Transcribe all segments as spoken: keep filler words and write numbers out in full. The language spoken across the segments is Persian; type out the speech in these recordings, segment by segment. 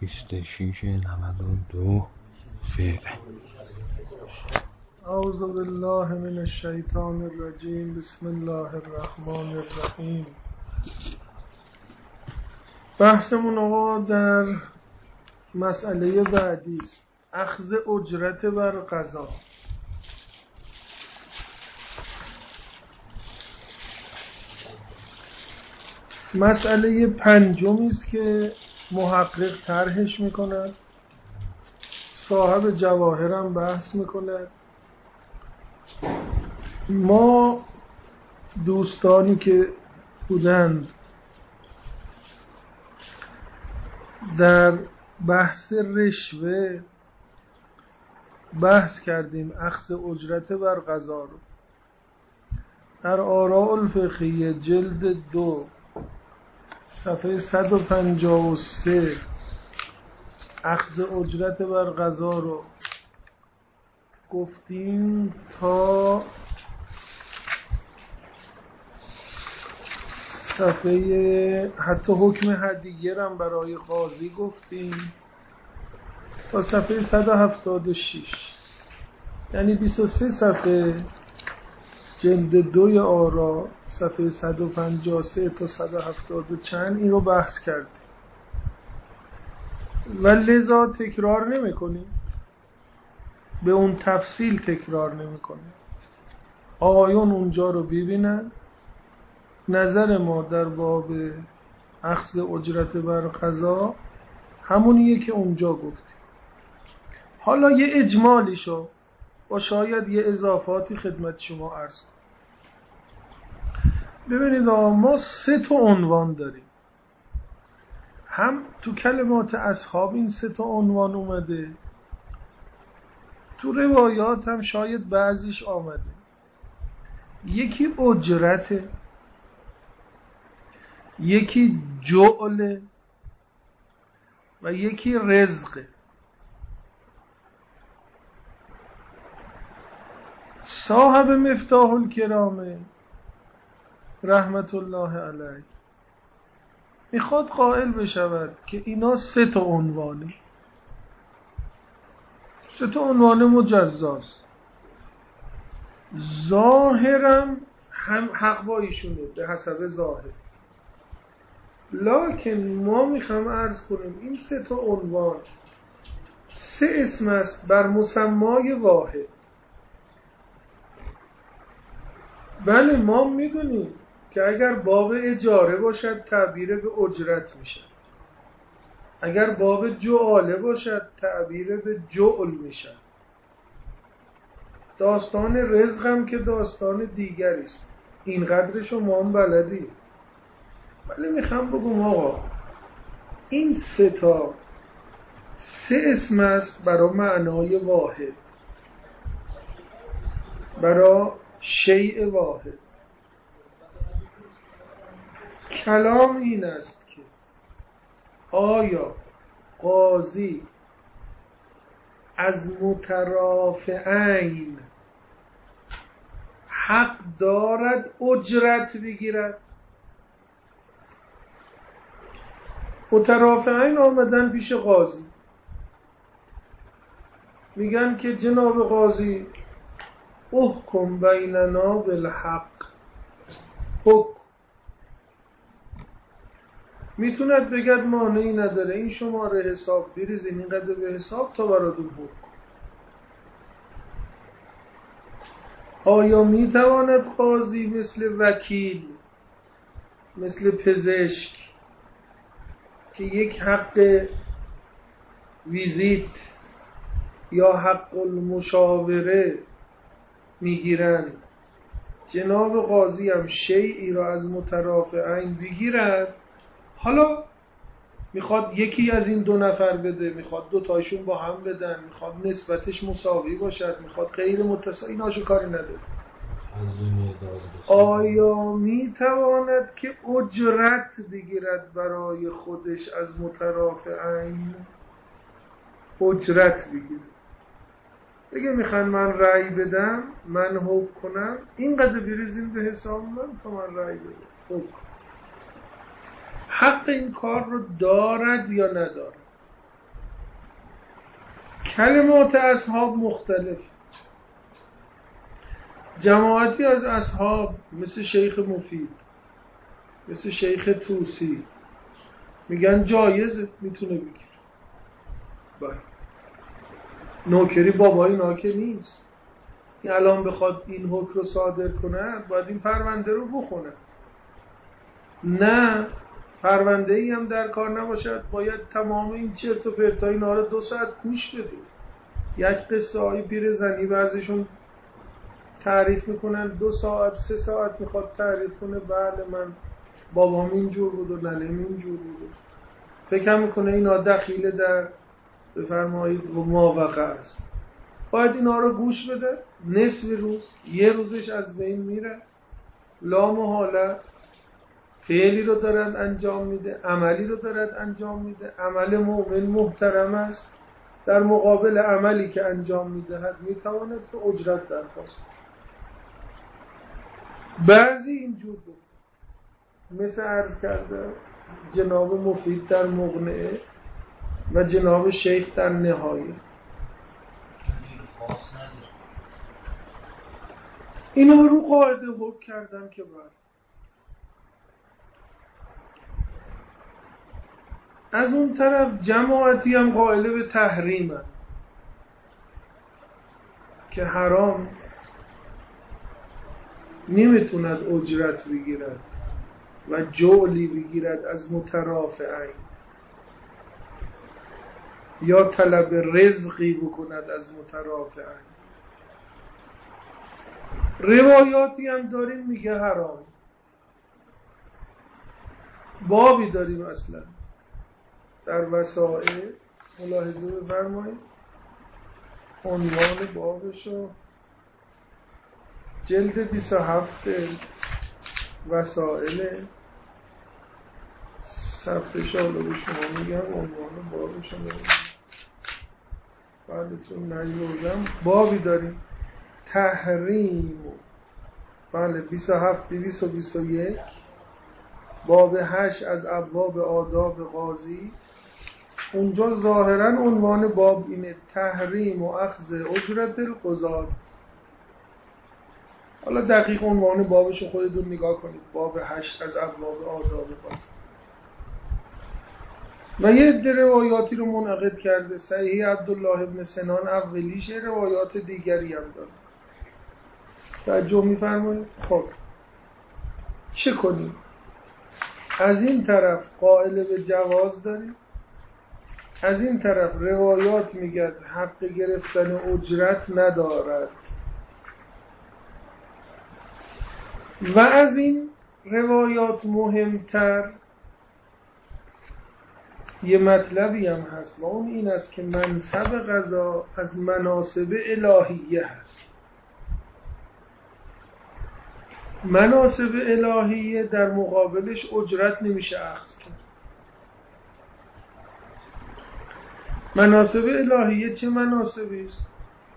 بیست و شیش نود و دو فعل. اعوذ بالله من الشیطان الرجیم. بسم الله الرحمن الرحیم. بحثمون آقا در مسئله بعدی است، اخذ اجرت بر قضا. مسئله پنجمی است که محقق طرحش میکند، صاحب جواهر هم بحث میکند. ما دوستانی که بودند در بحث رشوه بحث کردیم، اخذ اجرت بر قضا رو در آراء الفقهیه جلد دو صفحه صد و پنجاه و سه اخذ اجرت بر قضا رو گفتیم تا صفحه حتی حکم هدیه هم برای قاضی گفتیم تا صفحه صد و هفتاد و شش، یعنی بیست و سه صفحه جلد دوی آرا صفحه صد و پنجاه و سه تا صد و هفتاد و چند این رو بحث کردیم و لذا تکرار نمی کنیم، به اون تفصیل تکرار نمی کنیم. آقایون اونجا رو ببینن. نظر ما در باب اخذ اجرت بر قضا همونیه که اونجا گفتیم. حالا یه اجمالی شو و شاید یه اضافاتی خدمت شما عرض کنم. ببینید آقا، ما سه تا عنوان داریم، هم تو کلمات اصحاب این سه تا عنوان اومده، تو روایات هم شاید بعضیش آمده. یکی اجرته، یکی جعله و یکی رزقه. صاحب مفتاح الکرامه رحمت الله علیه میخواد قائل بشود که اینا سه تا عنوانه، سه تا عنوان مجزاست. ظاهرم هم حق با ایشونه به حسب ظاهر، لکن ما میخوام عرض کنیم این سه تا عنوان سه اسم است بر مسمای واحد. بله ما میدونیم که اگر باب اجاره باشد تعبیر به اجرت میشه، اگر باب جعاله باشد تعبیر به جعل میشه. داستان رزق هم که داستان دیگری است، این قدرش رو ما هم بلدیم. ولی میخوام بگم آقا این سه تا سه اسم است برای معنای واحد، برای شیء واحد. کلام این است که آیا قاضی از مترافعین حق دارد اجرت بگیرد؟ مترافعین آمدن پیش قاضی، میگن که جناب قاضی احکم بیننا بالحق. حکم میتوند بگد مانعی نداره این شماره حساب بریزین اینقدر به حساب تا براتون حکم. آیا میتواند قاضی مثل وکیل، مثل پزشک که یک حق ویزیت یا حق المشاوره میگیرن، جناب قاضی هم شیئی را از مترافعین بگیرد؟ حالا میخواد یکی از این دو نفر بده، میخواد دو تایشون با هم بدن، میخواد نسبتش مساوی باشد، میخواد غیر متساوی، ایناشو کاری نداره. آیا میتواند که اجرت بگیرد برای خودش از مترافعین؟ اجرت بگیرد، بگه میخوان من رأی بدم، من حکم کنم، اینقدر بریزیم به حساب من تا من رأی بدم، حکم. حق این کار رو دارد یا ندارد؟ کلمات اصحاب مختلف. جماعتی از اصحاب مثل شیخ مفید، مثل شیخ توسی میگن جایزه، میتونه بگیره. بله. نوکری بابای ناکه نیست. این الان بخواد این حکم رو صادر کنه باید این پرونده رو بخونه. نه، پرونده ای هم در کار نباشد، باید تمام این چرت و پرتای اینا رو دو ساعت گوش بده. یک قصه های پیر زنی بعضیشون تعریف میکنن دو ساعت سه ساعت میخواد تعریف کنه. بله من بابام اینجور بود و ننم اینجور بود. فکر میکنه اینا دخیله در بفرمایید و ماوقع است. باید اینا رو گوش بده. نصف روز، یه روزش از بین میره. لا محاله فعلی رو دارد انجام میده، عملی رو دارد انجام میده. عمل مؤمن محترم است، در مقابل عملی که انجام میدهد میتواند که اجرت درخواست. بعضی اینجور بود، مثل عرض کرده جناب مفید در مقنعه و جناب شیخ در نهایه. اینا رو قاعده حکم کردن که بعد از اون طرف جماعتی هم قائل به تحریم هست که حرام نمیتوند اجرت بگیرد و جولی بگیرد از مترافعین یا طلب رزقی بکند از مترافعین. روایاتی هم داریم میگه حرام. بابی داریم اصلا در وسائل، ملاحظه بفرمایید عنوان بابشو جلد بیست و هفت وسائل صفحه شالو به شما میگم، عنوان بابشو میگم بعدتون نیوردم. بابی داریم تحریم، بله بیست و هفت دویست و بیست و یک، باب هشت از ابواب آداب قاضی. اونجا ظاهرا عنوان باب اینه تحریم و اخذ اجرت القضات. حالا دقیق عنوان بابشو خودتون نگاه کنید، باب هشت از ابواب آداب قاضی. و یه عده روایاتی رو منعقد کرده. صحیح عبدالله ابن سنان اولیش، روایات دیگری هم داره. توجه می‌فرمایید؟ خب چه کنیم؟ از این طرف قائل به جواز داریم، از این طرف روایات میگه حق گرفتن اجرت ندارد. و از این روایات مهمتر یه مطلبی هم هست و اون این است که منصب قضا از مناصب الهیه هست. مناصب الهیه در مقابلش اجرت نمیشه اخذ کرد. مناصب الهیه چه مناصبی است؟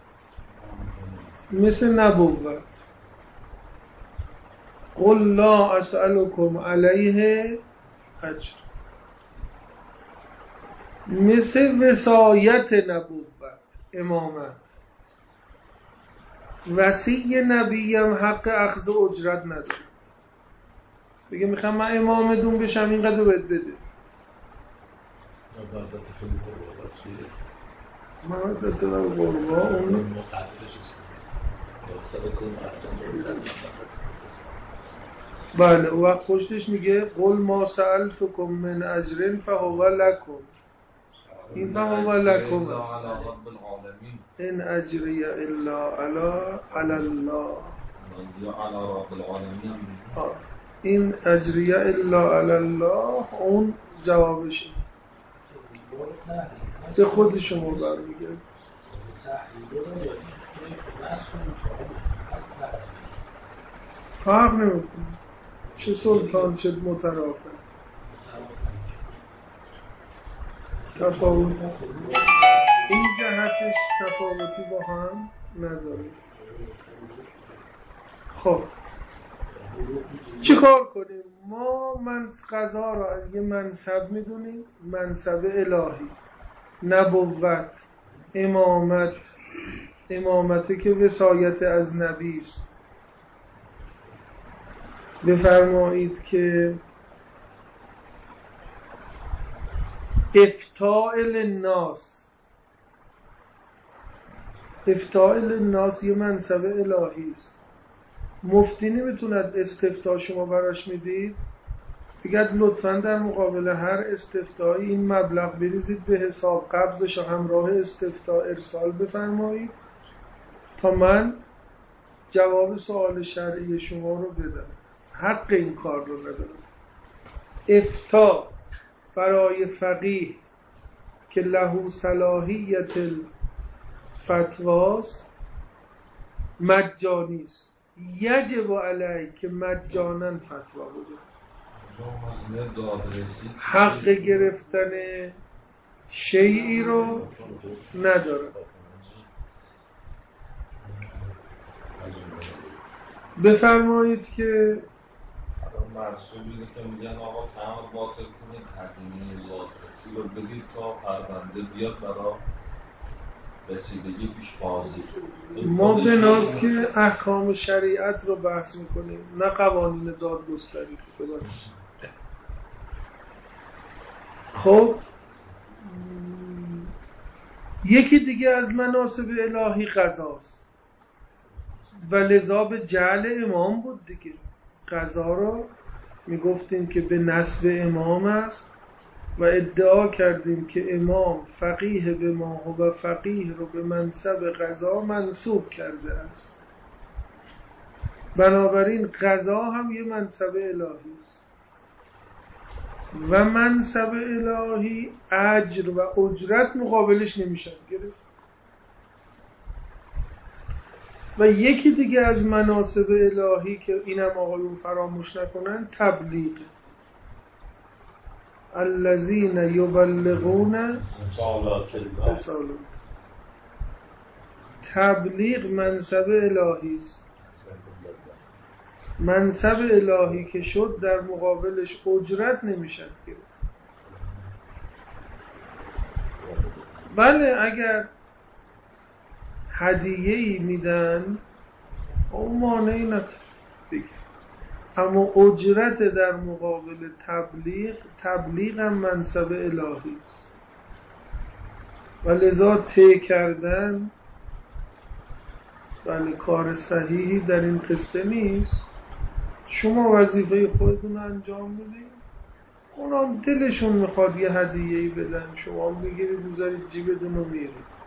مثل نبوت. قل لا اسألكم علیه اجر. مثل وصایت نبوت، امامت. وصی نبی هم حق اخذ اجرت نداره. بگه میخوام من امامتون بشم اینقدر بهت بده. مودت القربا اون بله و وقت پشتش میگه قل ما سألتکم من اجر فهو لکم. این فهو لکم است. این اجری الا علی علی الله. این اجری الا علی الله اون جوابشه. به خود شما برمیگرد. فرق نمیکنه چه سلطان چه مترافع، تفاوت این جهتش تفاوتی با هم نداره. خب چی کار کنیم؟ ما من قضا را یه منصب میدونیم، منصب الهی، نبوت. امامت، امامته که وصایت از نبی است. بفرمایید که افتاء للناس، افتاء للناس یه منصب الهی است. مفتی نمیتوند استفتاء شما براش میدید بگید لطفاً در مقابل هر استفتایی این مبلغ بریزید به حساب قبضش همراه استفتاء ارسال بفرمایید تا من جواب سوال شرعی شما رو بدم. حق این کار رو ندارم. افتاء برای فقیه که له صلاحیت الفتواست مجانی است. یجب علیه که مجانا فتوا بده. حق گرفتن شیئی رو نداره. بفرمایید که مرسومی که میگن آقا تمام باطل کنید هزینه لاترسی رو بدید تا پرونده بیاد برای رسیدگی پیش قاضی. ما به ناس که احکام شریعت رو بحث میکنیم نه قوانین دادگستری. خب یکی دیگه از مناسب الهی قضاست و لذا به جعل امام بود دیگه. قضا رو میگفتیم که به نسب امام است و ادعا کردیم که امام فقیه به ما و فقیه رو به منصب قضا منصوب کرده است. بنابراین قضا هم یه منصب الهی است و منصب الهی اجر و اجرت مقابلش نمیشن گرفت. و یکی دیگه از مناسب الهی که اینم آقایون فراموش نکنن تبلیغ. الذین یبلغون رسالات. تبلیغ منصب الهی است. منصب الهی که شد در مقابلش اجرت نمیشد گرفت. بله اگر هدیه‌ای میدن اون مانعی نداره، اما اجرت در مقابل تبلیغ، تبلیغ هم منصب الهی است و لذا طی کردن بله کار صحیحی در این قصه نیست. شما وظیفه خودتون انجام میدید، اونا دلشون میخواد یه هدیه‌ای بدن، شما میگیرید میذارید جیبتون رو میرید.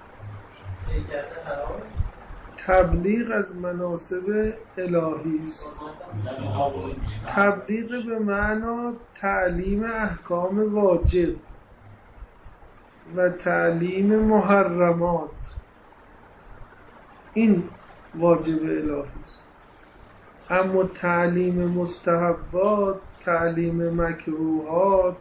تبلیغ از مناسب الهی است. تبلیغ به معنا تعلیم احکام واجب و تعلیم محرمات، این واجب الهی است. اما تعلیم مستحبات، تعلیم مکروهات،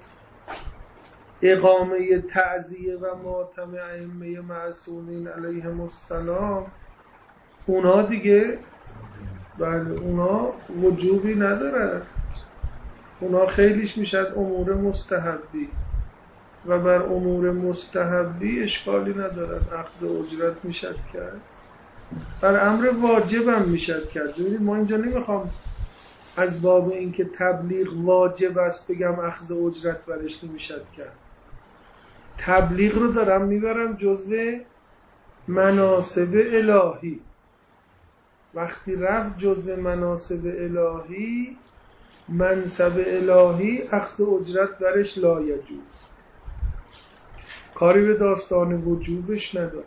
اقامه تعزیه و ماتم ائمه معصومین علیهم السلام، اونا دیگه بله اونا وجوبی ندارد. اونا خیلیش میشد امور مستحبی و بر امور مستحبی اشکالی ندارد، اخذ اجرت میشد کرد. بر امر واجب هم میشد کرد. ببینید ما اینجا نمیخوام از باب اینکه تبلیغ واجب است بگم اخذ اجرت برش نمیشد کرد. تبلیغ رو دارم میبرم جزو مناسب الهی. وقتی رفت جزو مناسب الهی، منصب الهی اخذ اجرت برش لایجوز، کاری به داستان وجوبش نداره.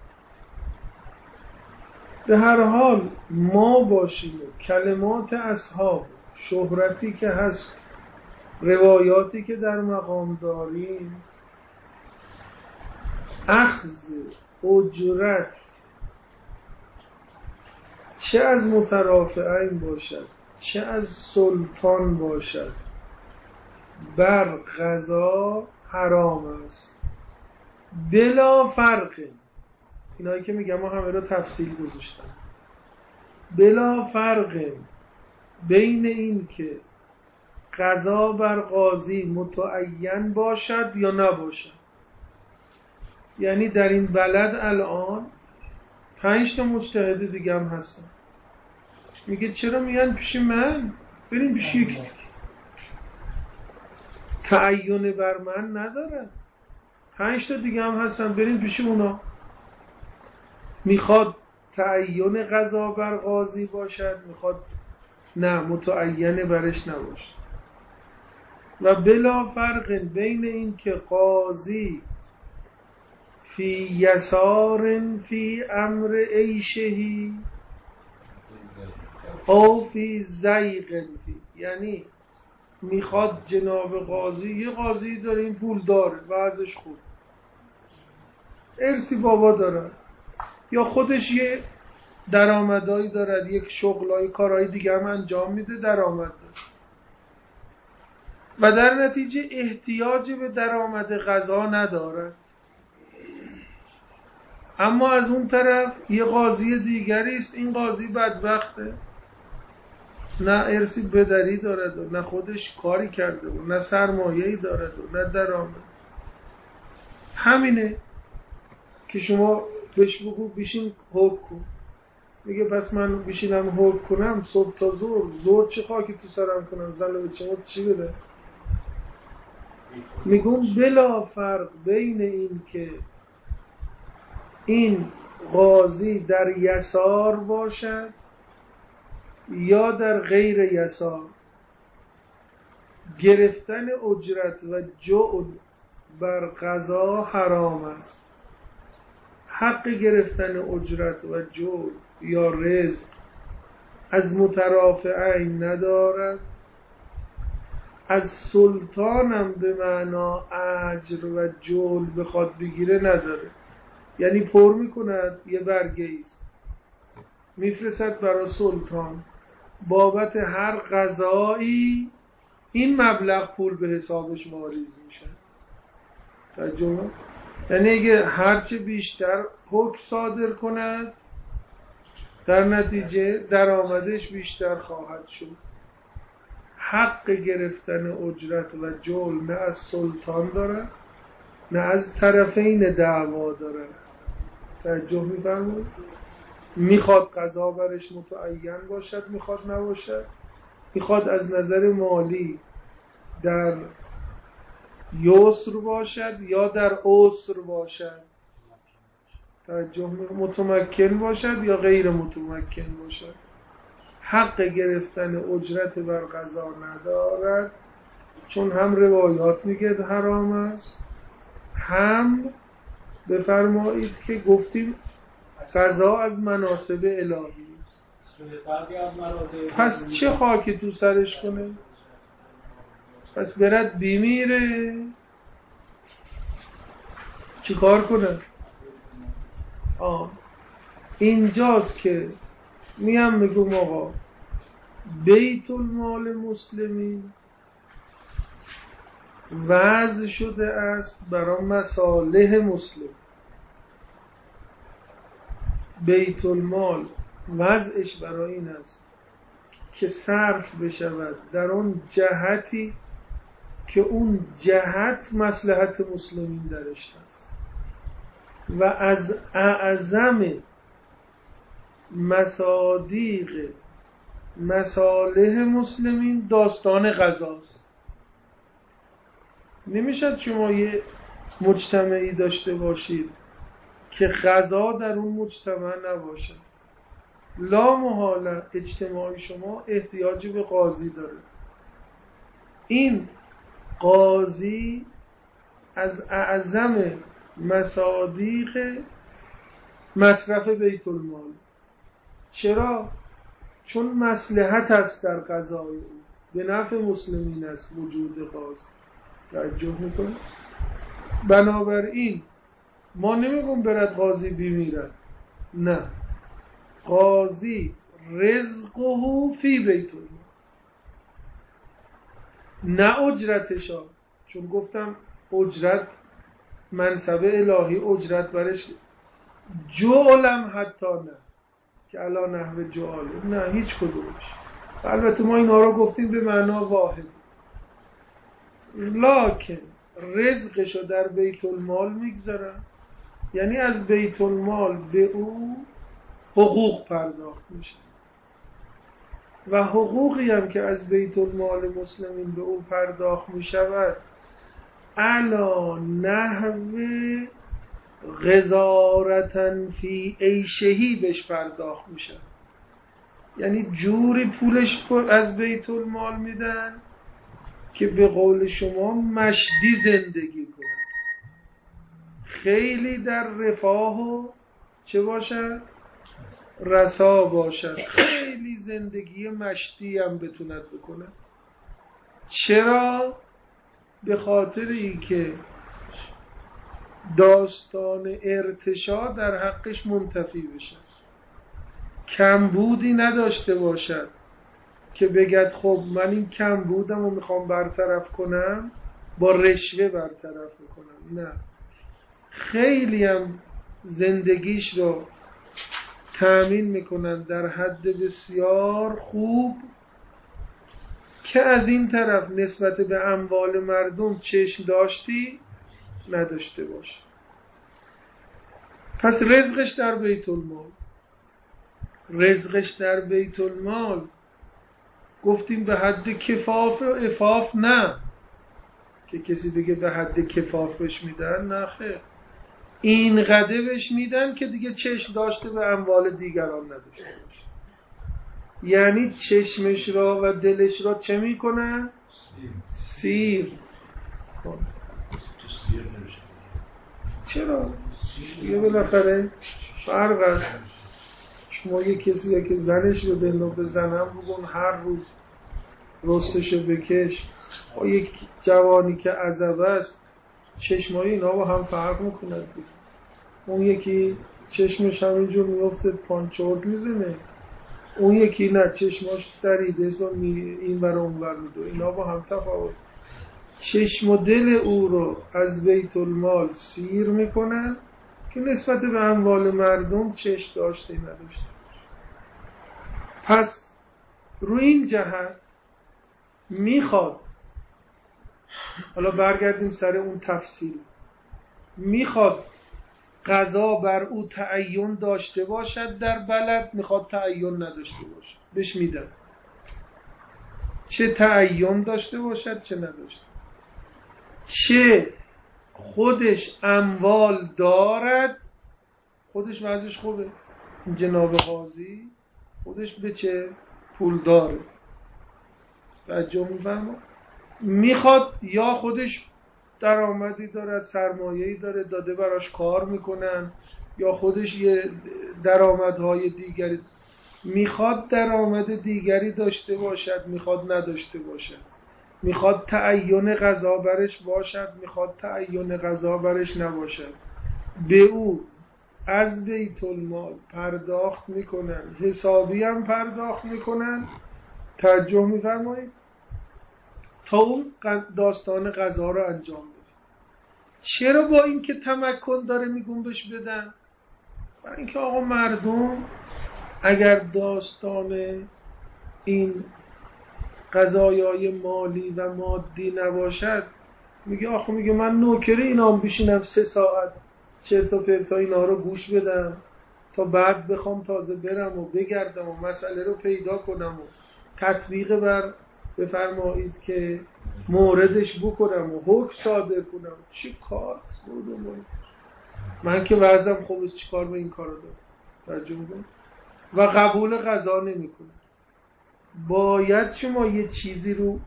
به هر حال ما باشیم کلمات اصحاب، شهرتی که هست، روایاتی که در مقام داریم، اخذ اجرت چه از مترافعین باشد چه از سلطان باشد بر قضا حرام است بلا فرق. اینایی که میگم ما همه رو تفصیل گذاشتم. بلا فرق بین این که قضا بر قاضی متعین باشد یا نباشد. یعنی در این بلد الان پنج تا مجتهد دیگه هم هستن. میگه چرا میان پیش من؟ بریم پیش یکی دیگه. تعین بر من نداره. پنج تا دیگه هم هستن، بریم پیش اونا. میخواد تعین قضا بر قاضی باشد، میخواد نه متعین برش نباشه. و بلا فرق بین این که قاضی فی یسار فی امر عیشهی او فی زیغ فی، یعنی میخواد جناب قاضی، یه قاضی داره این پول داره وضعش خوب، ارثی بابا داره، یا خودش یه درآمدایی دارد، یک شغلای کارهای دیگه هم انجام میده، درآمد داره و در نتیجه احتیاجی به درآمد قضا نداره. اما از اون طرف یه قاضی دیگری است، این قاضی بدبخته، نه ارثی بدری دارد و نه خودش کاری کرده و نه سرمایه‌ای دارد و نه درآمد. همینه که شما بهش بگو بشین حکم کن، میگه پس من بشینم حکم کنم صبح تا ظهر، ظهر چه خاکی تو سرم کنم، زن به چه چی بده؟ میگم بلا فرق بین این که این قاضی در یسار باشد یا در غیر یسار، گرفتن اجرت و جعل بر قضا حرام است. حق گرفتن اجرت و جعل یا رزق از مترافعین ندارد، از سلطانم به معنا اجر و جعل بخواد بگیره نداره. یعنی پر میکند یه برگه ایست میفرستد برای سلطان، بابت هر قضایی این مبلغ پول به حسابش واریز میشه. ترجمه یعنی اگه هرچه بیشتر حکم صادر کند در نتیجه درآمدش بیشتر خواهد شد. حق گرفتن اجرت و جعل نه از سلطان دارد نه از طرفین دعوا دارد. توجه می‌فرمایید؟ میخواد قضا برش متعین باشد، میخواد نباشد، میخواد از نظر مالی در یسر باشد یا در عسر باشد، توجه متمکن باشد یا غیر متمکن باشد، حق گرفتن اجرت بر قضا ندارد، چون هم روایات میگه حرام است، هم بفرمایید که گفتیم قضا از مناسب الهی است. پس چه خاکی تو سرش کنه؟ پس برد بیمیره چی کار کنه؟ آه اینجاست که میم میگم آقا بیت المال مسلمین وضع شده است برای مصالح مسلم. بیت المال وضعش برای این است که صرف بشود در اون جهتی که اون جهت مصلحت مسلمین درش هست و از اعظم مصادیق مصالح مسلمین داستان قضاست. نمیشد شما یه مجتمعی داشته باشید که قضا در اون مجتمع نباشه. لا محاله اجتماعی شما احتیاجی به قاضی داره. این قاضی از اعظم مصادیق مصرف بیت المال. چرا؟ چون مصلحت است در قضای او، به نفع مسلمین است وجود قاضی. توجه میکنه؟ بنابراین ما نمیگم برد قاضی بمیرد، نه، قاضی رزقه فی بیت المال، نه اجرتشا، چون گفتم اجرت منصب الهی، اجرت برش جعلم حتی نه که علا نحو جعاله، نه هیچ کدومش. البته ما اینا رو گفتیم به معنا واحد، لکن رزقشو در بیت المال میگذارن یعنی از بیت المال به او حقوق پرداخت میشه و حقوقی هم که از بیت المال مسلمین به او پرداخت میشود علا نحو غزارتن فی عیشهی بهش پرداخت میشه. یعنی جوری پولش از بیت المال میدن که به قول شما مشدی زندگی کنن، خیلی در رفاه و چه باشد؟ رسا باشد، خیلی زندگی مشتی هم بتوند بکنن. چرا؟ به خاطر اینکه داستان ارتشا در حقش منتفی بشه، کمبودی نداشته باشد که بگد خب من این کمبودم رو میخوام برطرف کنم با رشوه برطرف میکنم. نه، خیلی هم زندگیش رو تأمین میکنن در حد بسیار خوب که از این طرف نسبت به اموال مردم چشم داشتی نداشته باشه. پس رزقش در بیت المال. رزقش در بیت المال گفتیم به حد کفاف و عفاف نه، که کسی بگه به حد کفاف بهش میدن، نه خیر، این قدر بهش میدن که دیگه چشم داشته به اموال دیگران نداشته باشه. یعنی چشمش را و دلش را چه میکنن؟ سیر. چرا؟ یه بالاخره فرق است. شما یه کسی که زنش رو دل رو بزنم بگون هر روز رستشو بکش، با یک جوانی که عزبه است چشمای اینا با هم فرق میکنند. اون یکی چشمش همینجور میفته پانچورد میزنه، اون یکی نه چشماش دریده است و این ور اون ور میدو. اینا با هم تفاوت. چشم و دل او رو از بیت المال سیر میکنن که نسبت به اموال مردم چشم داشته نداشته. پس روی این جهت میخواد، حالا برگردیم سر اون تفسیر، میخواد قضا بر او تعین داشته باشد در بلد، میخواد تعین نداشته باشد، بهش میدن. چه تعین داشته باشد چه نداشته، چه خودش اموال دارد، خودش وضعش خوبه، جناب قاضی خودش به چه پول داره، توجه می‌فرما، میخواد یا خودش درآمدی دارد، سرمایه‌ای داره داده براش کار میکنن، یا خودش یه درآمدهای دیگری، میخواد درآمد دیگری داشته باشد میخواد نداشته باشد، میخواد تعین قضا برش باشد میخواد تعین قضا برش نباشد، به او از بیت المال پرداخت میکنن، حسابی هم پرداخت میکنن. توجه میفرمایید تا اون داستان قضا رو انجام بده. چرا با این که تمکن داره میگون بهش بدن؟ برای اینکه آقا مردم اگر داستان این قضایای مالی و مادی نباشد، میگه آخه میگه من نوکری اینا هم بشینم سه ساعت چرت و پرتا اینا رو گوش بدم تا بعد بخوام تازه برم و بگردم و مسئله رو پیدا کنم و تطبیق بر بفرمایید که موردش بکنم و حکم صادر کنم. چی کار بودم من که وضعم خوبه، چی کار به این کار دارم؟ توجه میکنم و قبول قضا نمی کنم. باید شما یه چیزی رو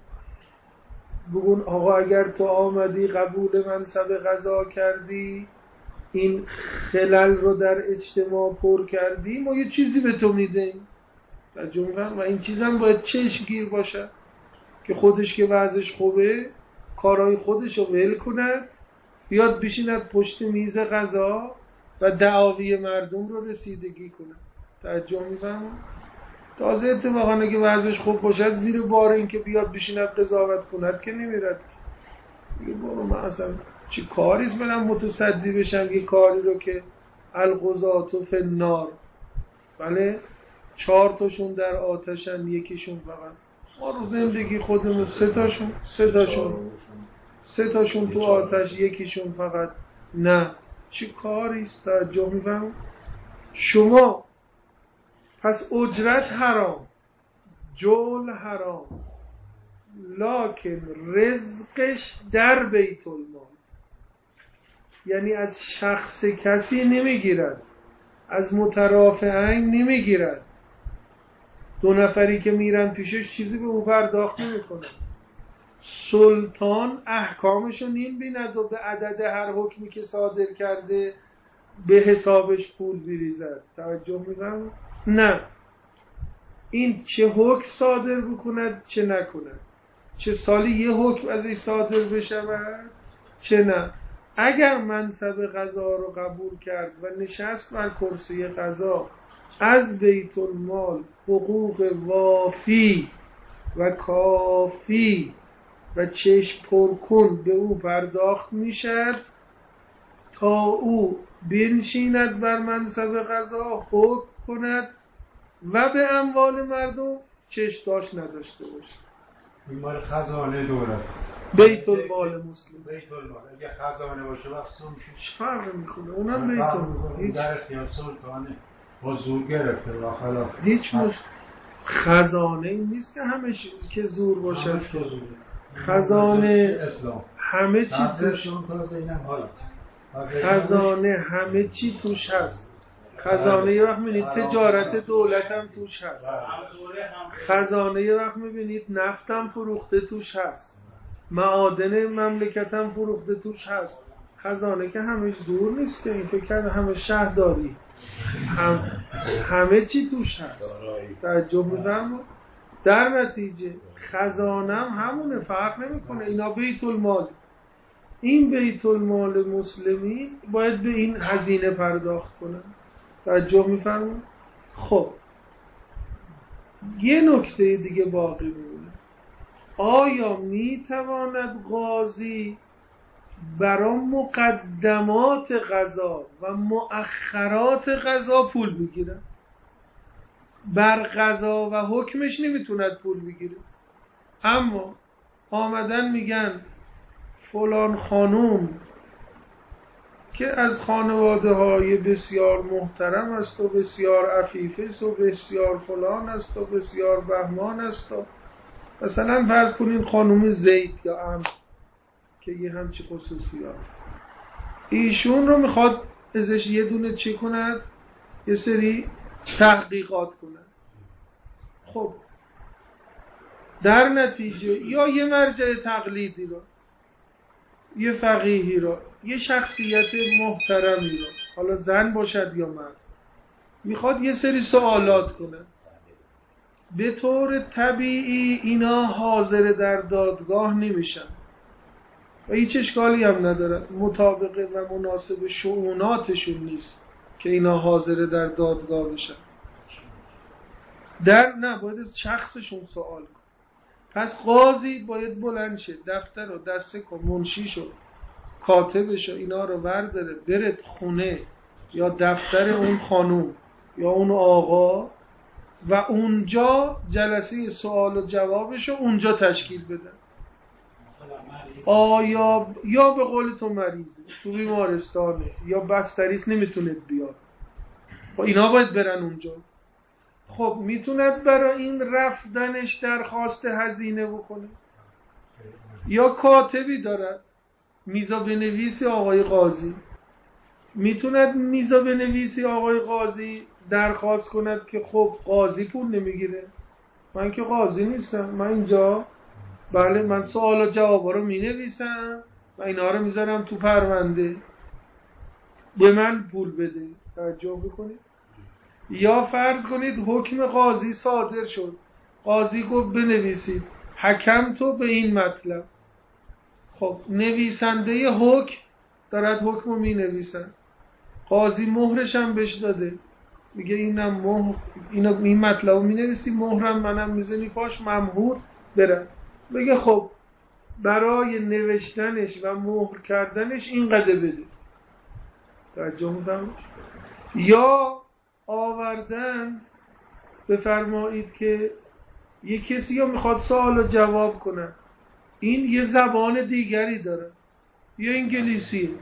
بگون آقا اگر تو آمدی قبول منصب قضا کردی، این خلل رو در اجتماع پر کردی، ما یه چیزی به تو میدیم. توجه میکنم و این چیزم باید چشمگیر باشه که خودش که وضعش خوبه کارهای خودش رو ول کند، بیاد بشیند پشت میز قضا و دعاوی مردم رو رسیدگی کنه. توجه میفهمم؟ تازه اتفاقا اگه وضعش خوب باشد زیر بار این که بیاد بشیند قضاوت کند که نمیرد. میگه بابا من اصلا چی کاریست برم متصدی بشم یه کاری رو که القضاة فی النار، بله چهار تاشون در آتشن یکیشون فقط ما رو زندگی خودمون سه تاشون سه تاشون سه تاشون تو آتش یکیشون فقط نه. چه کاری است؟ توجه می‌فرمایید. شما پس اجرت حرام، جول حرام، لکن رزقش در بیت المال، یعنی از شخص کسی نمیگیرد، از مترافعین نمیگیرد. دو نفری که میرن پیشش چیزی به او پرداخت نمیکنه. سلطان احکامشو نیم بیند و به عدد هر حکمی که صادر کرده به حسابش پول بریزد. توجه میکنم؟ نه، این چه حکم صادر بکند چه نکند، چه سالی یه حکم ازش صادر بشود چه نه. اگر منصب قضا رو قبول کرد و نشست بر کرسی قضا، از بیت المال حقوق وافی و کافی و چشم پرکن به او پرداخت میشد تا او بنشیند بر منصب قضا، حکم کند و به اموال مردم چشم داشت نداشته باشه. این مال خزانه دولت، بیت المال مسلم. بیت المال اگه خزانه باشه وقت میشه چه فرق میکنه؟ اونم بیت المال. هیچ در اختیار سلطانه با زور گرفته و خلاف. هیچ مش خزانه این نیست که همه چیز که زور باشه. خزانه اسلام همه چی توش، خزانه همه چی توش هست. خزانه یه وقت میبینید تجارت دولت هم توش هست، خزانه یه وقت میبینید نفت هم فروخته توش هست، معادن مملکت هم فروخته توش هست. خزانه که همه زور نیست که این فکر کرده همه شهرداری هم همه چی توش هست. توجه می‌فرمایید؟ در نتیجه خزانه هم همونه، فرق نمیکنه. اینا بیت المال، این بیت المال مسلمین باید به این هزینه پرداخت کنن. توجه می‌فرمایید؟ خب یه نکته دیگه باقی میمونه. آیا میتواند قاضی برای مقدمات قضا و مؤخرات قضا پول بگیره؟ بر قضا و حکمش نمیتوند پول بگیره، اما آمدن میگن فلان خانوم که از خانواده های بسیار محترم است و بسیار عفیفه است و بسیار فلان است و بسیار بهمان است و مثلا فرض کنین خانوم زید یا ام که یه همچی خصوصیات، ایشون رو میخواد ازش یه دونه چی کند، یه سری تحقیقات کند. خب در نتیجه یا یه مرجع تقلیدی رو، یه فقیهی رو، یه شخصیت محترمی رو، حالا زن باشد یا مرد، میخواد یه سری سوالات کنه. به طور طبیعی اینا حاضر در دادگاه نمیشن و هیچ اشکالی هم نداره، مطابق و مناسب شؤوناتشون نیست که اینا حاضر در دادگاه بشن. در نه باید از شخصشون سوال کن. پس قاضی باید بلند شه، دفتر رو دسته کن، منشی شد، کاتبش اینا رو برداره، برد خونه یا دفتر اون خانوم یا اون آقا و اونجا جلسه سوال و جوابش رو اونجا تشکیل بده. آیا یا به قول تو مریضه، تو بیمارستانه یا بستریست نمیتونه بیاد، خب اینا باید برن اونجا. خب میتوند برای این رفتنش درخواست هزینه بکنه، یا کاتبی دارد میزا بنویسی آقای قاضی، میتوند میزا بنویسی آقای قاضی درخواست کند که خب قاضی پول نمیگیره، من که قاضی نیستم، من اینجا بله من سوال و جواب رو می نویسم و اینا رو میذارم تو پرونده، به من پول بده. توجه بکنید. یا فرض کنید حکم قاضی صادر شد، قاضی گفت بنویسید حکم تو به این مطلب، خب نویسنده حکم دارد حکم رو می نویسن، قاضی مهرش هم بهش داده، میگه اینم مهر، اینو این مطلب رو می نویسی، مهرم منم میزنی پاش، ممهور بره. بگه خب برای نوشتنش و مهر کردنش اینقدر بده. توجه می‌فرمایید؟ یا آوردن بفرمایید که یه کسی رو میخواد سوال و جواب کنه، این یه زبان دیگری داره، یه انگلیسی،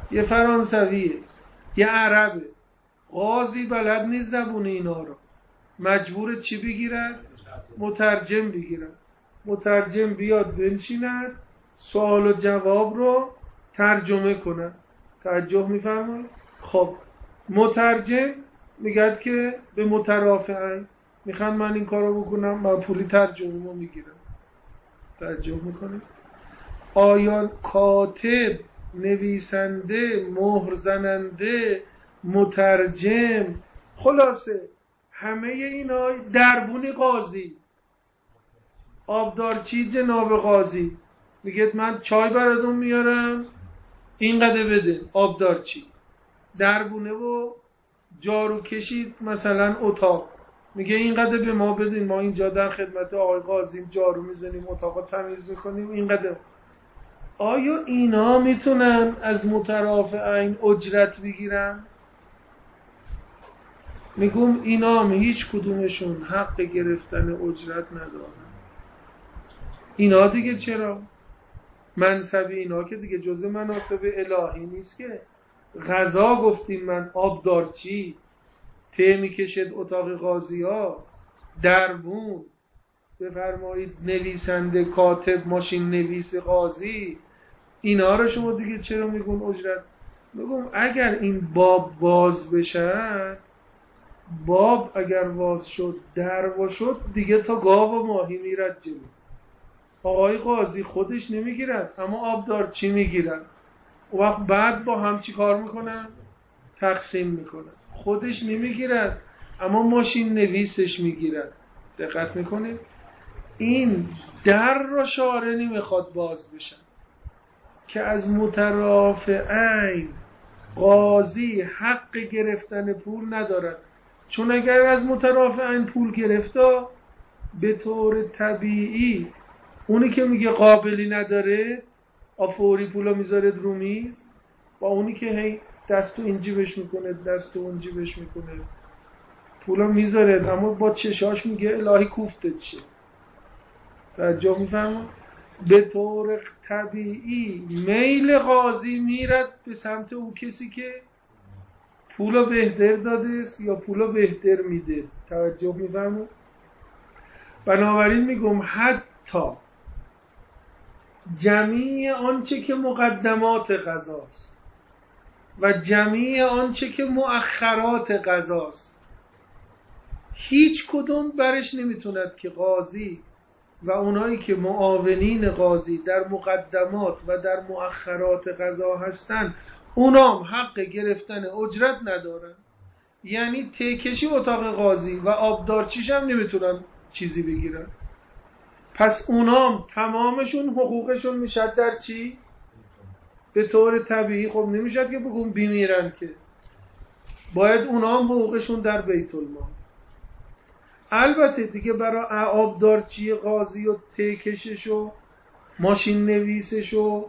یه فرانسویه، یه عربه، قاضی بلد نیست زبون اینا رو، مجبور چی بگیرن؟ مترجم بگیرن. مترجم بیاد بنشیند سوال و جواب رو ترجمه کنن. توجه میفرمایید؟ خب مترجم میگه که به مترافعن میخوان من این کارو بکنم، من پولی ترجمه رو میگیرم. توجه میکنید؟ آیا کاتب، نویسنده، مهر زننده، مترجم، خلاصه همه اینا دربون قاضی، آبدارچی جناب قاضی میگه من چای براتون میارم اینقدر بده، آبدارچی. دربونه و جارو کشید مثلا اتاق، میگه اینقدر به ما بدین، ما اینجا در خدمت آقای قاضیم، جارو میزنیم، اتاق تمیز میکنیم، اینقدر. آیا اینا میتونن از مترافعین اجرت بگیرن؟ میگم اینا هیچ کدومشون حق گرفتن اجرت ندارن. اینا دیگه چرا؟ منصب اینا که دیگه جزء مناصب الهی نیست که. غذا گفتیم من آبدارچی، ته میکشد اتاق قاضی ها، دربون، بفرمایید نویسنده، کاتب، ماشین نویس قاضی، اینا رو شما دیگه چرا میگون اجرت؟ میگم اگر این باب باز بشه، باب اگر باز شد، در باز شد، دیگه تا گاو و ماهی میرد جلو. آقای قاضی خودش نمیگیرد، اما آبدارچی میگیرد. و وقت بعد با هم چی کار میکنن؟ تقسیم میکنن. خودش نمیگیرد، اما ماشین نویسش میگیرد. دقت میکنید؟ این در را شارع نمیخواد باز بشن که از مترافعین قاضی حق گرفتن پول ندارد. چون اگر از مترافعین پول گرفته، به طور طبیعی اونی که میگه قابلی نداره آفوری پولا میذارد رو میز، با اونی که هی دستو این جیبش میکنه دستو اون جیبش میکنه پولا میذارد، اما با چشاش میگه الهی کوفتت شه. توجه میفرما؟ به طور طبیعی میل قاضی میرد به سمت اون کسی که پولا بهتر داده یا پولا بهتر میده. توجه میفرما؟ بنابراین میگم حتی جمیع آنچه که مقدمات قضاست و جمیع آنچه که مؤخرات قضاست، هیچ کدوم برش نمیتوند که قاضی و اونایی که معاونین قاضی در مقدمات و در مؤخرات قضا هستن اونام حق گرفتن اجرت ندارن. یعنی تکشی اتاق قاضی و آبدارچیش هم نمیتونن چیزی بگیرن. پس اونام تمامشون حقوقشون میشد در چی؟ به طور طبیعی خب نمیشد که بگم بیمیرن، که باید اونام حقوقشون در بیت المال. البته دیگه برای آبدارچی قاضی و تکشش و ماشین نویسش و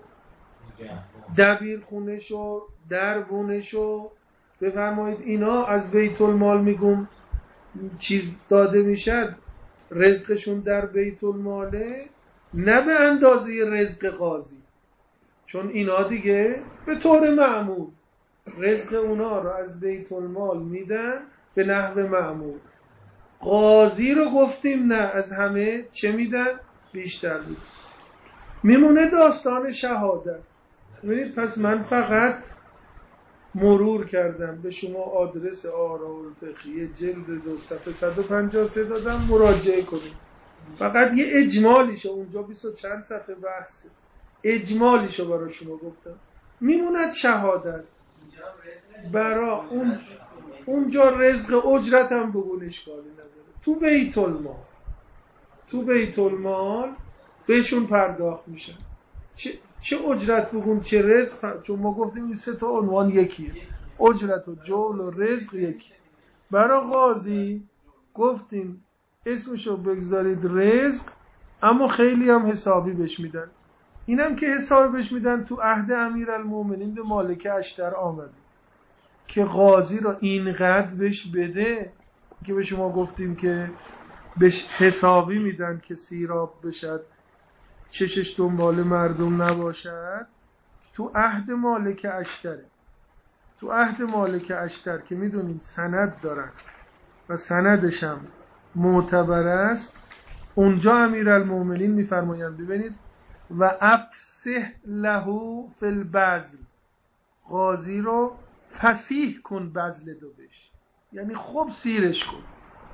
دبیر خونش و دربونش و بفرمایید اینا از بیت المال میگم چیز داده میشد، رزقشون در بیت الماله، نه به اندازه رزق قاضی. چون اینا دیگه به طور معمول رزق اونا رو از بیت المال میدن به نحو معمول. قاضی رو گفتیم نه، از همه چه میدن؟ بیشتر میدن. میمونه داستان شهادت. ببینید پس من فقط مرور کردم، به شما آدرس آراء الفقهیه جلد دو صفحه صد و پنجاه و سه دادم، مراجعه کنید. فقط یه اجمالیشو، اونجا بیست و چند صفحه بحثه، اجمالیشو برای شما گفتم. میموند شهادت. برا اون اونجا رزق اجرت هم بگون اشکالی نداره. تو بیت المال تو بیت المال بهشون پرداخت میشن. چه, چه اجرت بگون چه رزق، چون ما گفتیم این سه تا عنوان یکیه، اجرت و جول و رزق یکی. برای قاضی گفتیم اسمشو بگذارید رزق، اما خیلی هم حسابی بهش میدن. اینم که حسابی بهش میدن تو عهد امیرالمومنین به مالک اشتر آمده که قاضی را اینقدر بهش بده، که به شما گفتیم که بهش حسابی میدن که سیراب بشد، چشش دنبال مردم نباشد. تو عهد مالک اشتره. تو عهد مالک اشتر که میدونین سند دارن و سندش هم معتبر است، اونجا امیرالمومنین میفرمایند ببینید و افسح له فی البذل، قاضی رو فسیح کن بذل دو بش، یعنی خوب سیرش کن.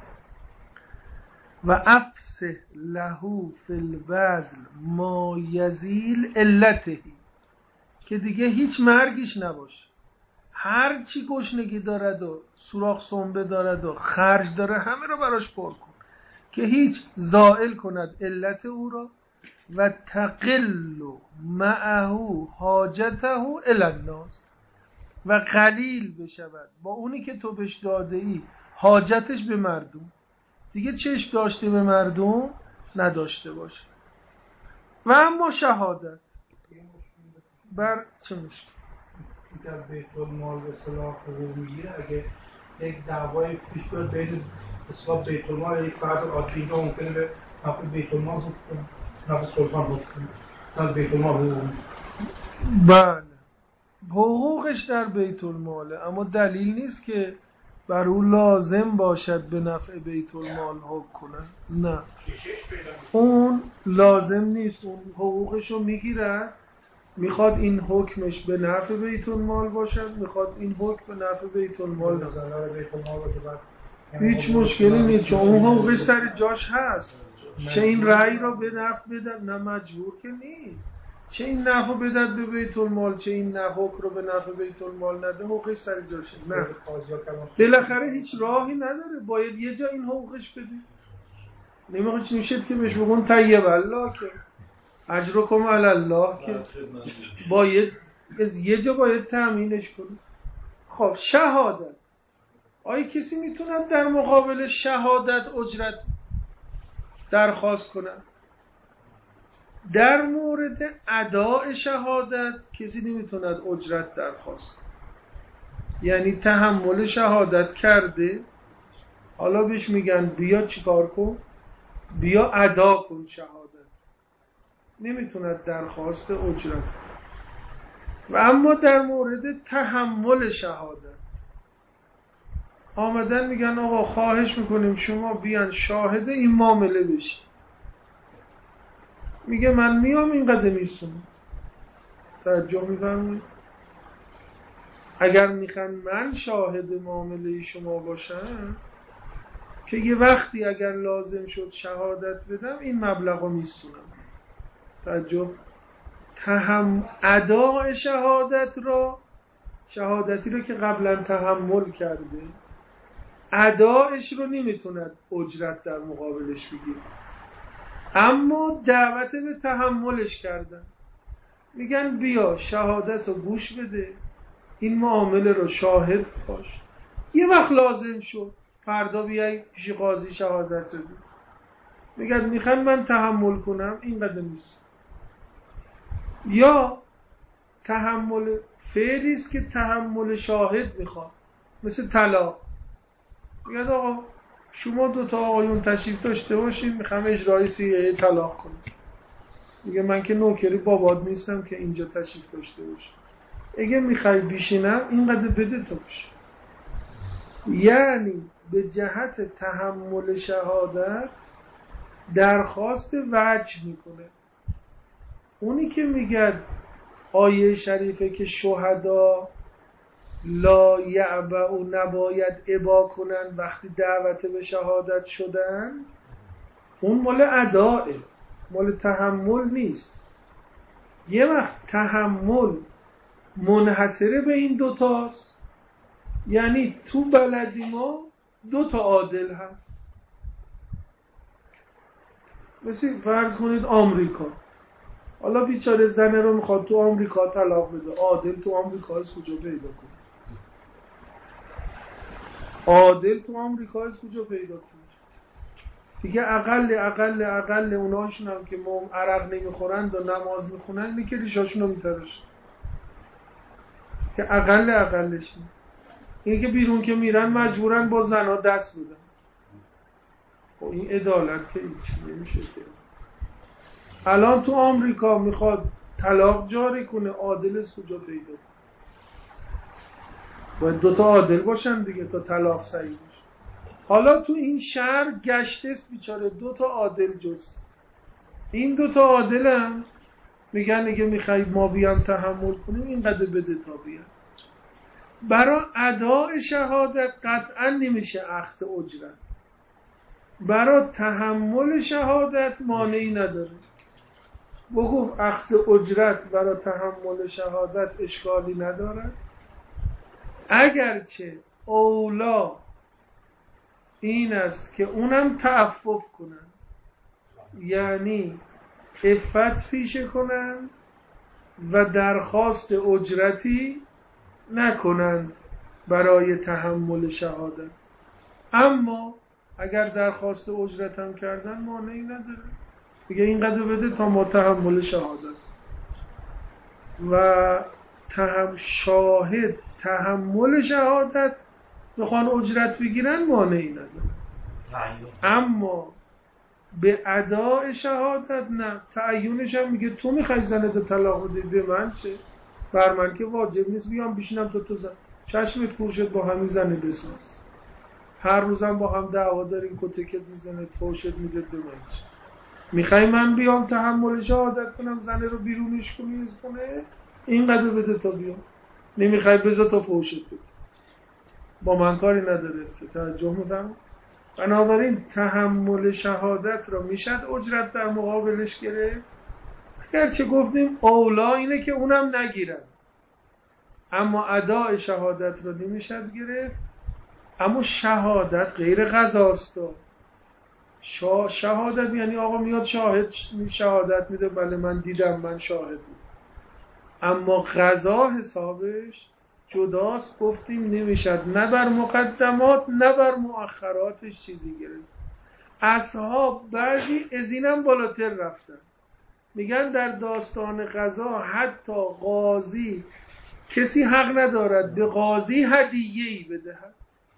و افسح له فی البذل ما یزیل علته، که دیگه هیچ مرگیش نباشه، هر چی گشنگی دارد و سوراخ سنبه دارد و خرج داره همه رو براش پر کن که هیچ زائل کند علت او را و تقل معه حاجته الی الناس، و قلیل بشود با اونی که تو بهش داده ای حاجتش به مردم، دیگه چشم داشته به مردم نداشته باشه. و اما شهادت بر چه مشکل در بیت المال به اصطلاح حقوق میگیره، اگه یک دعوای پیش بیاد بین اصلاح بیت المال یک فرد عادی اینجا ممکنه به نفع بیت المال حقوق کنه، نفع سلطان حقوق کنه، از بیت المال حقوق میگیره. بله حقوقش در بیت الماله، اما دلیل نیست که بر او لازم باشد به نفع بیت المال حقوق کنه. نه، اون لازم نیست، اون حقوقشو میگیرد، میخواد این حکمش به نفع بیت المال باشد، میخواد این حکم به نفع بیت المال نباشد، هیچ مشکلی نیست، چون اون حقوقش سر جاش هست. چه این رأی را به نفع بدن، نه مجبور که نیست، چه این نفع بدد به بیت المال، چه این نه حکم رو به نفع بیت المال نده، حقوقش سر جاشه. نه، بالاخره هیچ راهی نداره، باید یه جا این حقوقش بده. نمیخواد چی میشد که بهش بگون طیب الله که اجرکم علی الله، که باید از یه جا باید تأمینش کنی. خب شهادت، آیا کسی میتونه در مقابل شهادت اجرت درخواست کنه؟ در مورد اداء شهادت کسی نمیتونه اجرت درخواست کنه، یعنی تحمل شهادت کرده، حالا بهش میگن بیا چیکار کن، بیا ادا کن شهادت، نمیتونه درخواست اجرت. و اما در مورد تحمل شهادت آمدن میگن آقا خواهش میکنیم شما بیان شاهد این معامله بشی، میگه من میام اینقدر میسونم. توجه میفرمایید؟ اگر میخوان من شاهد معامله شما باشم که یه وقتی اگر لازم شد شهادت بدم این مبلغ رو میسونم. توجه، تهم اداء شهادت را، شهادتی رو که قبلا تحمل کرده، ادایش رو نمیتوند اجرت در مقابلش بگیره، اما دعوت به تحملش کردن، میگن بیا شهادت رو گوش بده، این معامله رو شاهد باش، یه وقت لازم شد فردا بیای پیش قاضی شهادت رو بده. میگن میخوان من تحمل کنم اینقدر نیست. یا تحمل فعلی است که تحمل شاهد میخواد، مثل طلاق. میگن آقا شما دو تا آقایون تشریف داشته باشین میخوام اجرای صیغه طلاق کنم. میگه من که نوکری بابات نیستم که اینجا تشریف داشته باشم، اگه میخوای بشینم اینقدر بده تا بشه. یعنی به جهت تحمل شهادت درخواست وجه میکنه. اونی که میگه آیه شریفه که شهدا لا یعبأ و نباید ابا کنن وقتی دعوت به شهادت شدن، اون مال ادائه، مال تحمل نیست. یه وقت تحمل منحصره به این دوتاست، یعنی تو بلدی ما دو تا عادل هست. مثل فرض کنید آمریکا، حالا بیچاره زنه رو میخواد تو آمریکا طلاق بده، عادل تو آمریکا از کجا پیدا کنه؟ عادل تو آمریکا از کجا پیدا کنه؟ دیگه اقل اقل اقل اوناشون هم که ما عرق نمیخورند و نماز میخونن اینه که ریشاشون رو میتراشن، که اقل اقلش اینه که بیرون که میرن مجبورن با زنها دست بدن. خب این عدالت که هیچ نمیشه که. الان تو آمریکا میخواد طلاق جاری کنه، عادل از کجا پیدا کنه؟ باید دوتا عادل باشن دیگه تا طلاق صحیح بشه. حالا تو این شهر گشتست بیچاره دوتا عادل جز این دوتا عادل هم میگن اگه میخوای ما بیام تحمل کنیم اینقدر بده تا بیام. برای اداء شهادت قطعا نمیشه اخذ اجرت، برای تحمل شهادت مانعی نداره. بگو اخذ اجرت برای تحمل شهادت اشکالی نداره، اگرچه اولا این است که اونم تعفف کنن، یعنی عفت پیشه کنن و درخواست اجرتی نکنن برای تحمل شهادت. اما اگر درخواست اجرت هم کردن مانعی نداره، دیگه اینقدر بده تا ما تحمل شهادت. و تهم شاهد تحمل شهادت بخوان اجرت بگیرن مانعی نداره، اما به اداء شهادت نه. تعیینش هم میگه تو میخوای زنت طلاق بدی، به من چه؟ بر من که واجب نیست بیام بشینم تو تو زن چشمت کور شد با همین زنه بساز، هر روزم با هم دعوا داریم، کتکت میزنه فوشت میده، به من چه؟ میخوای من بیام تحمل شهادت کنم زنه رو بیرونش کنی از کنه، اینقدر بده تا بیام، نمیخوای بذار تا فوشت بده، با من کاری نداره. توجه میفهم؟ بنابراین تحمل شهادت را میشد اجرت در مقابلش گرفت، اگرچه گفتیم اولا اینه که اونم نگیرن، اما اداء شهادت را نمیشد گرفت. اما شهادت غیر قضاست. شا... شهادت یعنی آقا میاد شاهد شهادت میده، بله من دیدم من شاهد بود، اما قضا حسابش جداست. گفتیم نمیشد نه بر مقدمات نه بر مؤخراتش چیزی گرفت. اصحاب بعضی از اینم بالاتر رفتن، میگن در داستان قضا حتی قاضی کسی حق ندارد به قاضی هدیه‌ای بدهد.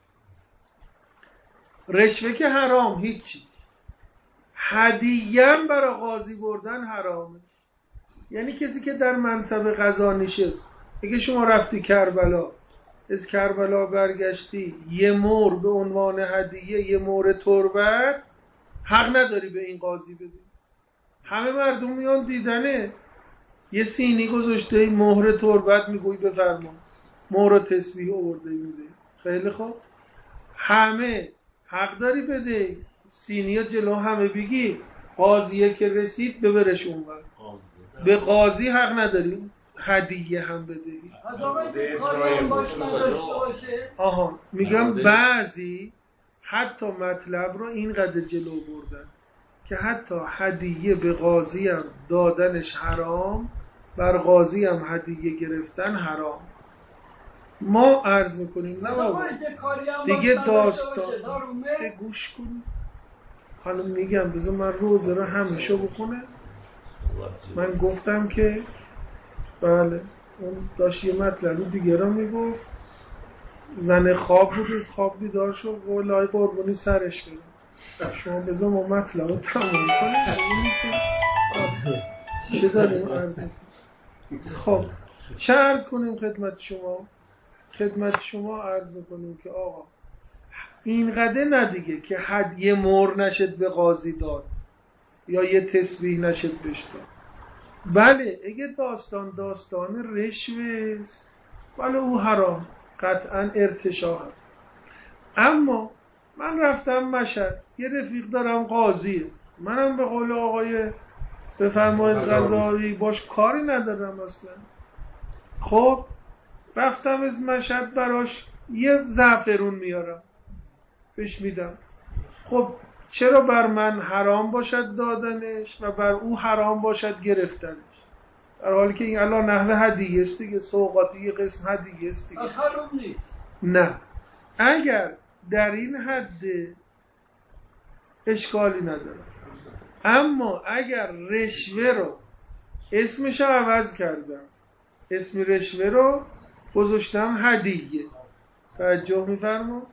رشوه که حرام هیچی، هدیه هم برای قاضی بردن حرامه. یعنی کسی که در منصب قضا نشست، اگه شما رفتی کربلا، از کربلا برگشتی یه مور به عنوان هدیه، یه مور تربت، حق نداری به این قاضی بدی. همه مردم میان دیدنه، یه سینی گذاشته مهر تربت، میگوی بفرما، مهر تسبیح آورده میده. خیلی خوب، همه حق داری بده، سینی جلو همه بگی، قاضیه که رسید ببرش اونور، به قاضی حق نداری هدیه هم بدهی. آها میگم بعضی حتی مطلب رو اینقدر جلو بردن که حتی هدیه به قاضی هم دادنش حرام، بر قاضی هم هدیه گرفتن حرام. ما عرض میکنیم نه بابا دیگه داستان گوش کنیم. حالا میگم بذار من روزه رو همیشه بکنه. من گفتم که بله اون داشت یه مطلبی دیگه رو میگفت، زن خواب بود از خواب بیدار شد و لای قربانی سرش برم. شما بذار ما مطلب رو تمام کنیم. چه داریم عرض کنیم؟ خب چه عرض کنیم خدمت شما؟ خدمت شما عرض میکنیم که آقا اینقدر ندیگه که حد یه مور نشد به قاضی داد یا یه تسبیح نشد بهش داد. بله اگه داستان داستان رشوه است، بله او حرام قطعا ارتشاح. اما من رفتم مشهد، یه رفیق دارم قاضیه، منم به قول آقای بفرمایید قضایی باش کاری ندارم اصلا. خب رفتم از مشهد براش یه زعفرون میارم بهش میدم، خب چرا بر من حرام باشد دادنش و بر او حرام باشد گرفتنش، در حالی که این الان نحوه هدیه است دیگه، سوغاتی یه قسم هدیه است دیگه. حرام نیست. نه اگر در این حد اشکالی نداره، اما اگر رشوه رو اسمش رو عوض کردم، اسم رشوه رو گذاشتم هدیه، توجه میفرما،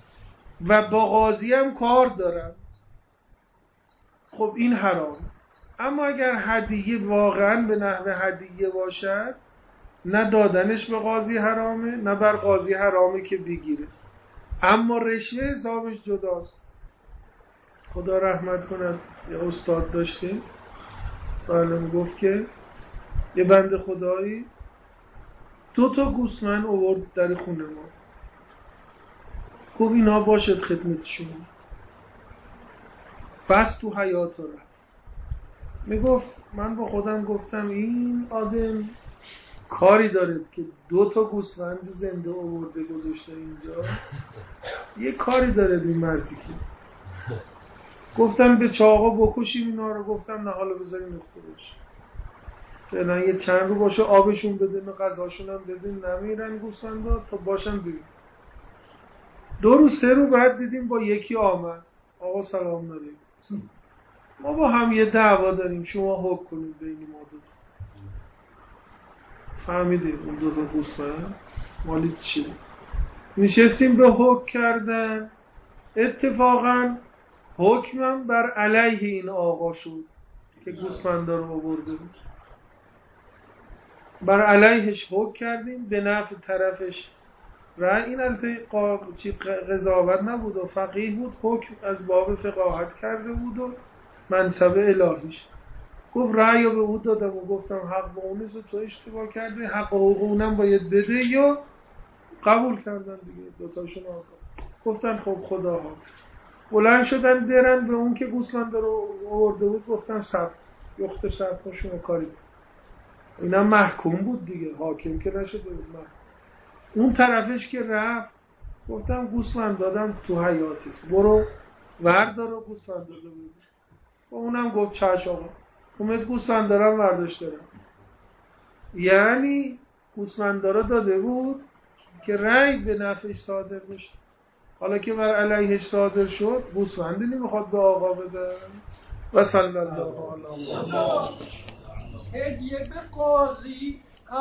و با قاضی هم کار دارم، خب این حرام. اما اگر هدیه واقعا به نحو هدیه باشد، نه دادنش به قاضی حرامه، نه بر قاضی حرامه که بگیره، اما رشوه حسابش جداست. خدا رحمت کند یه استاد داشتیم معلم گفت که یه بنده خدایی دو تا گوسفند آورد در خونه ما، گفت اینا باشد خدمتشون، بس تو حیاط رفت. میگفت من با خودم گفتم این آدم کاری داره که دو تا گوسفند زنده آورده گذاشته اینجا، یه کاری داره این مردی که گفتم به چاقا بکشیم اینا رو. گفتم نه حالا بذاریم نخورش فعلا یه چند رو باشه، آبشون بدین، غذاشون هم بدین، نمیرن گوسفندا تا باشن ببین. دو رو سه رو بعد دیدیم با یکی آمد، آقا سلام علیکم، ما با هم یه دعوا داریم، شما حکم کنید بین ما دو تا. فهمیدیم اون دو تا گوسفند مالی چیه. نشستیم به حکم کردن. اتفاقا حکمم بر علیه این آقا شد که گوسفندا رو آورده بود، بر علیهش حکم کردیم، به نفع طرفش رأی. این البته قضاوت نبود و فقیه بود، حکم از باب فقاهت کرده بود و منصب الهیش. گفت رأی رو به او دادم و گفتم حق با اونیست و تو اشتباه کردی، حق و حقوق اونم باید بده، یا قبول کردن دیگه دوتاشون آقا. گفتن خب خدا ها. بلند شدن برن به اون که گوسفند رو آورده بود، گفتم سب یخت سب خوشون کاری بود. اینا محکوم بود دیگه، حاکم که نشده بود محکوم. اون طرفش که رفت گفتم گوسفند دادم تو حیاتیست، برو وردار و گوسفند داده بود. و اونم گفت چش آقا، اومد گوسفند دارم ورداشت دارم. یعنی گوسفند داره داده بود که رأی به نفعش صادر بشه. حالا که بر علیهش صادر شد، گوسفندی نمیخواد به آقا بده. و صلی الله علیه و آله. هدیه به قاضی